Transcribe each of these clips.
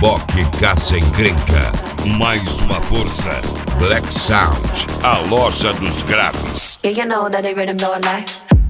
Reboque Caça Encrenca. Mais uma força. Black Sound, a loja dos graves. Yeah, you know that the rhythm don't lie.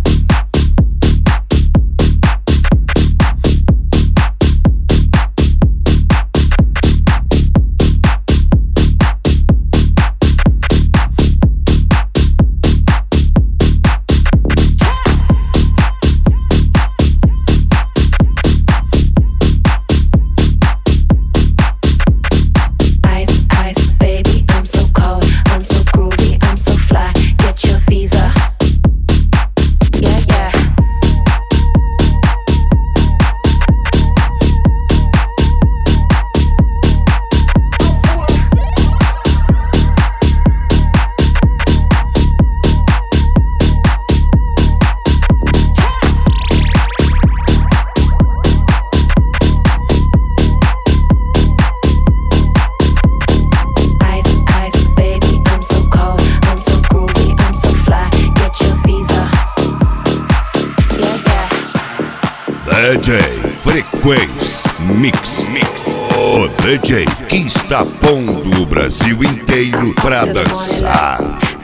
DJ Frequência Mix. O DJ que está pondo o Brasil inteiro pra dançar.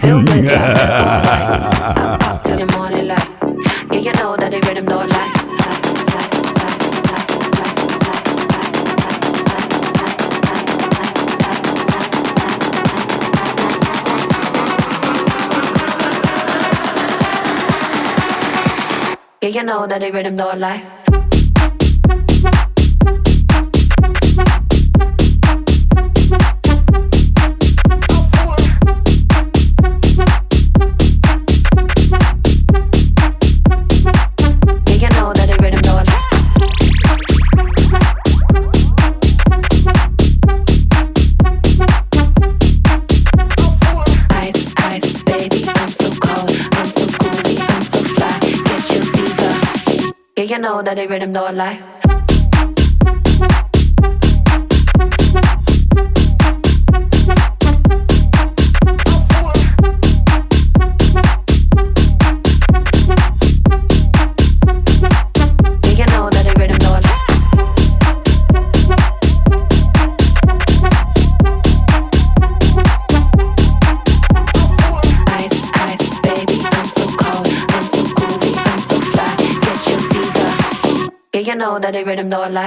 Yeah, you know that the rhythm don't lie. Yeah, you know that the rhythm don't lie. Yeah, you know that the rhythm don't lie. Ice, baby, I'm so cold, I'm so groovy, I'm so fly. Get your visa. Yeah, you know that the rhythm don't lie.